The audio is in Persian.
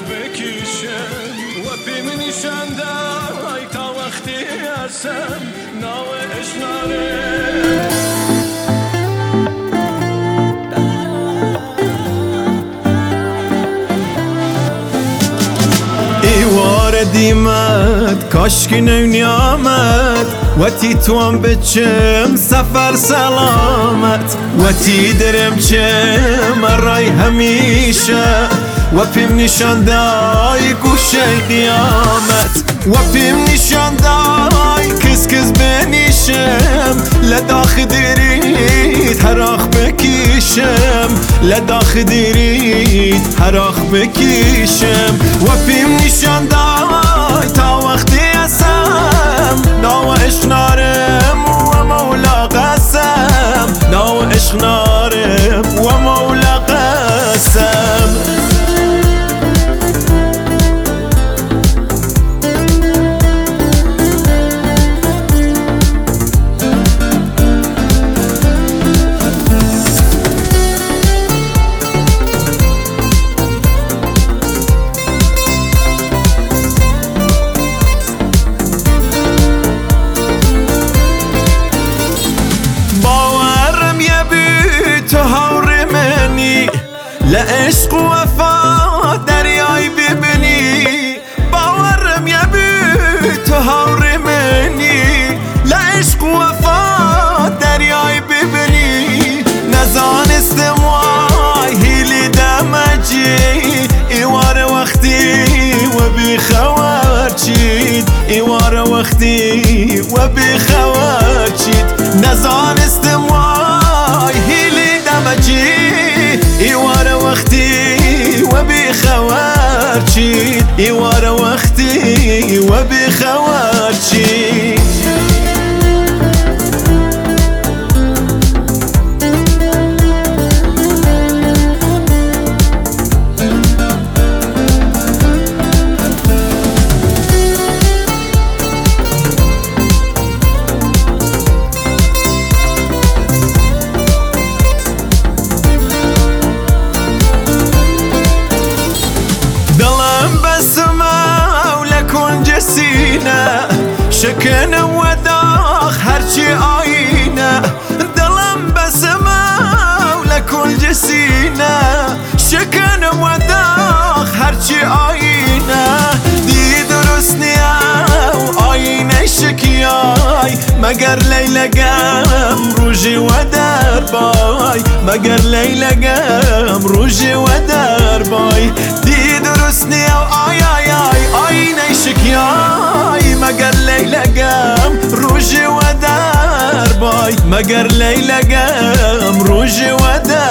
بکشم و بی نشان دای تا وقتی هستم ناو اشناره ایوار دیمت کاشکی نونیامت و تی توام بچم سفر سلامت و تی درم چم رای همیشه و پیم نشان دای گوشه قیامت و پیم نشان دای کس کس بنیشم لداخ دیرید هراخ بکیشم لداخ دیرید هراخ بکیشم و پیم نشان دای تا وقتی هستم ناو اشنارم و مولا قسم ناو اشنارم و مولا قسم لعشق و وفا دریای ببینی باورم یبی تو هاوری منی لعشق و وفا دریای ببینی نزانستم وای هیلی دمجی ایوار وقتی و بی خوار چید ایوار وقتی و بی خوار چید نزانستم وای هیلی دمجی ایوار وقتی و بی خوار چید ایوار وقتی و بی خوار چید شکن و داغ هرچی آینه دلم بسمه لکل جسینه شکن و داغ هرچی آینه دی درست نیا و آینه شکیای مگر لیلگم روژی و دربای مگر لیلگم روژی و دربای دی درست نیا و آی آی آی آینه شکیای مگر لیلگم روژی و دربای مگر لیلگم روژی و دربای